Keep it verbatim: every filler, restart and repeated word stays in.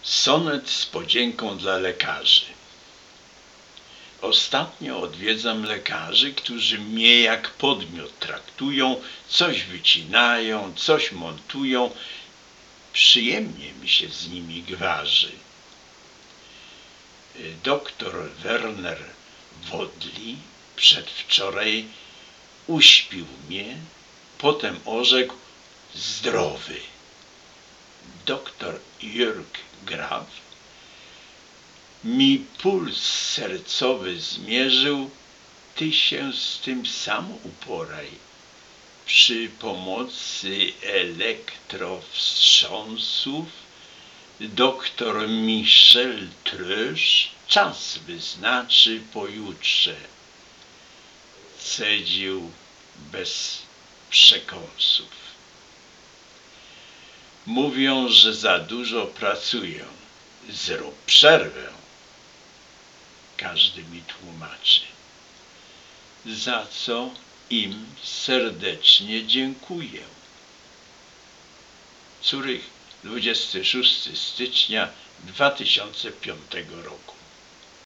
Sonet z podzięką dla lekarzy. Ostatnio odwiedzam lekarzy, którzy mnie jak podmiot traktują, coś wycinają, coś montują. Przyjemnie mi się z nimi gwarzy. Doktor Werner Wodli przedwczoraj uśpił mnie, potem orzekł: zdrowy. Doktor Jörg Graf mi puls sercowy zmierzył. Ty się z tym sam uporaj. Przy pomocy elektrowstrząsów doktor Michel Trösch czas wyznaczy pojutrze. Cedził bez przekąsów. Mówią, że za dużo pracuję. Zrób przerwę. Każdy mi tłumaczy. Za co im serdecznie dziękuję. Curych, dwudziestego szóstego stycznia dwa tysiące piątego roku.